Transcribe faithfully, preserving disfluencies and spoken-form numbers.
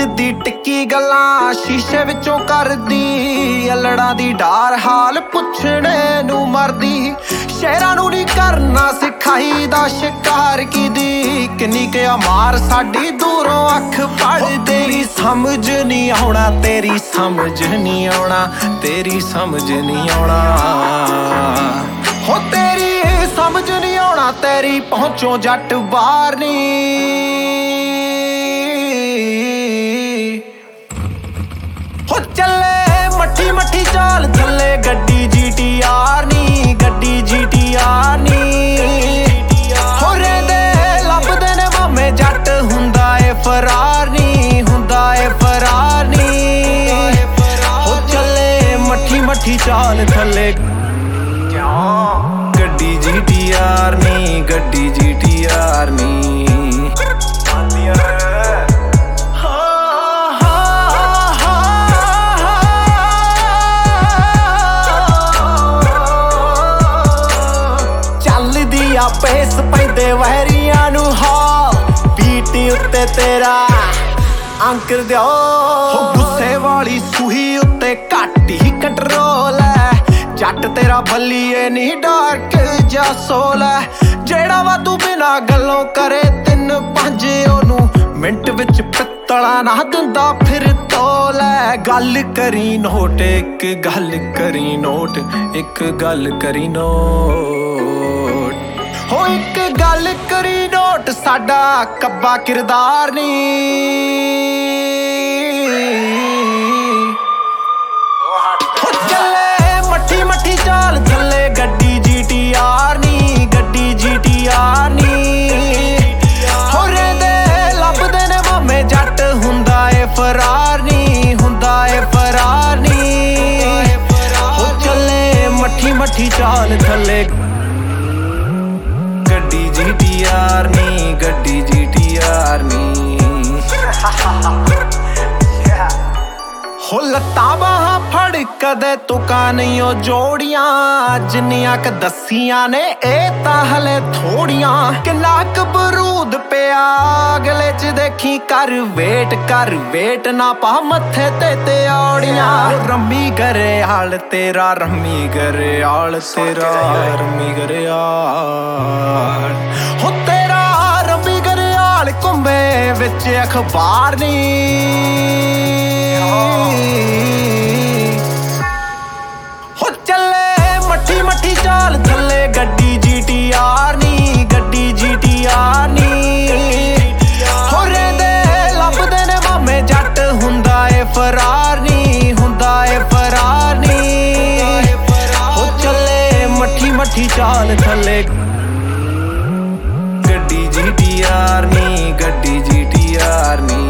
ਦੀ ਟਿੱਕੀ ਗੱਲਾਂ ਸ਼ੀਸ਼ੇ ਵਿੱਚੋਂ ਕਰਦੀ, ਅਲੜਾਂ ਦੀ ਡਾਰ ਹਾਲ ਪੁੱਛਣੇ ਨੂੰ ਮਰਦੀ। ਸ਼ੇਰਾਂ ਨੂੰ ਨਹੀਂ ਕਰਨਾ ਸਿਖਾਈ ਦਾ ਸ਼ਿਕਾਰ ਕੀਦੀ, ਕਿੰਨੀ ਕਿਆ ਮਾਰ ਸਾਡੀ ਦੂਰੋਂ ਅੱਖ ਪੜਦੀ। ਤੇਰੀ ਸਮਝ ਨਹੀਂ ਆਉਣਾ, ਤੇਰੀ ਸਮਝ ਨਹੀਂ ਆਉਣਾ, ਤੇਰੀ ਸਮਝ ਨਹੀਂ ਆਉਣਾ, ਹੋ ਤੇਰੀ ਸਮਝ ਨਹੀਂ ਆਉਣਾ, ਤੇਰੀ ਪਹੁੰਚੋਂ ਜੱਟ ਬਾਹਰ ਨੀ। ਹੋ ਚੱਲੇ ਮੱਠੀ ਮੱਠੀ ਚਾਲ ਥੱਲੇ ਗੱਡੀ ਜੀ ਟੀ ਆਰ ਨੀ, ਗੱਡੀ ਜੀ ਟੀ ਆਰ ਨੀ। ਹੋ ਰਹਿੰਦੇ ਲੱਭਦੇ ਨੇ ਮਾਮੇ ਜੱਟ, ਹੁੰਦਾ ਏ ਫਰਾਰ ਨੀ, ਹੁੰਦਾ ਏ ਫਰਾਰ ਨੀ। ਹੋ ਚੱਲੇ ਮੱਠੀ ਮੱਠੀ ਚਾਲ ਥੱਲੇ ਗੱਡੀ ਜੀ ਟੀ ਆਰ ਨੀ, ਗੱਡੀ ਜੀ ਟੀ ਆਰ ਨੀ। ਚੱਲਦੀ ਆ ਪੇਸ ਪੈਂਦੇ ਵਹਿਰੀਆਂ ਨੂੰ ਹਾ, ਬੀਟ ਉੱਤੇ ਤੇਰਾ ਅੰਕਰ ਦਿਓ। ਹੋ ਗੁੱਸੇ ਵਾਲੀ ਸੂਹੀ ਉੱਤੇ ਘੱਟ ਹੀ ਕੰਟਰੋਲ ਐ, ਜੱਟ ਤੇਰਾ ਬੱਲੀਏ ਨੀ ਡਾਰਕ ਜਾ ਸੋਲ ਐ। ਜਿਹੜਾ ਵਾ ਤੂੰ ਬਿਨਾ ਗੱਲੋਂ ਕਰੇ ਤਿੰਨ ਪੰਜ ਉਹਨੂੰ ਮਿੰਟ ਵਿੱਚ ਪਿੱਤਲਾ ਨਾ ਦਿੰਦਾ ਫਿਰ ਤੋਲ ਐ। ਗੱਲ ਕਰੀ ਨੋਟ ਇੱਕ ਗੱਲ ਕਰੀ ਨੋਟ, ਇੱਕ ਗੱਲ ਕਰੀ ਨੋਟ, ਹੋ ਇੱਕ ਗੱਲ ਕਰੀ ਨੋਟ, ਸਾਡਾ ਕੱਬਾ ਕਿਰਦਾਰ ਨੀ। ਹੋ ਚੱਲੇ ਮੱਠੀ ਮੱਠੀ ਚਾਲ ਥੱਲੇ ਗੱਡੀ ਜੀ ਟੀ ਆਰ ਨੀ, ਗੱਡੀ ਜੀ ਟੀ ਆਰ ਨੀ। ਹੋ ਰਹਿੰਦੇ ਲੱਭਦੇ ਨੇ ਮਾਮੇ ਜੱਟ, ਹੁੰਦਾ ਏ ਫਰਾਰ ਨੀ, ਹੁੰਦਾ ਏ ਫਰਾਰ ਨੀ। ਹੋ ਚੱਲੇ ਮੱਠੀ ਮੱਠੀ ਚਾਲ ਥੱਲੇ ਗੱਡੀ ਜੀ ਟੀ ਆਰ ਨੀ, ਗੱਡੀ ਜੀ ਟੀ ਆਰ ਨੀ। ਹੋ ਲੱਤਾਂ ਬਾਹਾਂ ਫੜ ਕਦੇ ਤੁਕਾਂ ਨਹੀਂ ਉਹ ਜੋੜੀਆਂ, ਜਿੰਨੀਆਂ ਕ ਦੱਸੀਆਂ ਨੇ ਇਹ ਤਾਂ ਹਲੇ ਥੋੜੀਆਂ। ਕਿੰਨਾ ਕ ਬਰੂਦ ਪਿਆ ਅਗਲੇ ਚ ਦੇਖੀ, ਕਰ ਵੇਟ ਕਰ ਵੇਟ ਨਾ ਪਾ ਮੱਥੇ ਤੇ ਤੇ ਔੜੀਆਂ। ਰੰਮੀ ਗਰੇਆਲ ਤੇਰਾ, ਰੰਮੀ ਗਰੇਆਲ ਤੇਰਾ, ਰੰਮੀ ਗਰੇਆਲ। ਹੋ ਤੇਰਾ ਰੰਮੀ ਗਰੇਆਲ ਘੁੰਮੇ ਵਿੱਚ ਅਖਬਾਰ ਨੀ। ਹੋ ਚੱਲੇ ਮੱਠੀ ਮੱਠੀ ਚਾਲ ਥੱਲੇ ਗੱਡੀ ਜੀ ਟੀ ਆਰ ਨੀ, ਗੱਡੀ ਜੀ ਟੀ ਆਰ ਨੀ। ਹੋ ਰਹਿੰਦੇ ਲੱਭਦੇ ਨੇ ਮਾਮੇ ਜੱਟ, ਹੁੰਦਾ ਏ ਫਰਾਰ ਨੀ, ਹੁੰਦਾ ਏ ਫਰਾਰ ਨੀ। ਹੋ ਚੱਲੇ ਮੱਠੀ ਮੱਠੀ ਚਾਲ ਥੱਲੇ ਗੱਡੀ ਜੀ ਟੀ ਆਰ ਨੀ, ਗੱਡੀ ਜੀ ਟੀ ਆਰ ਨੀ।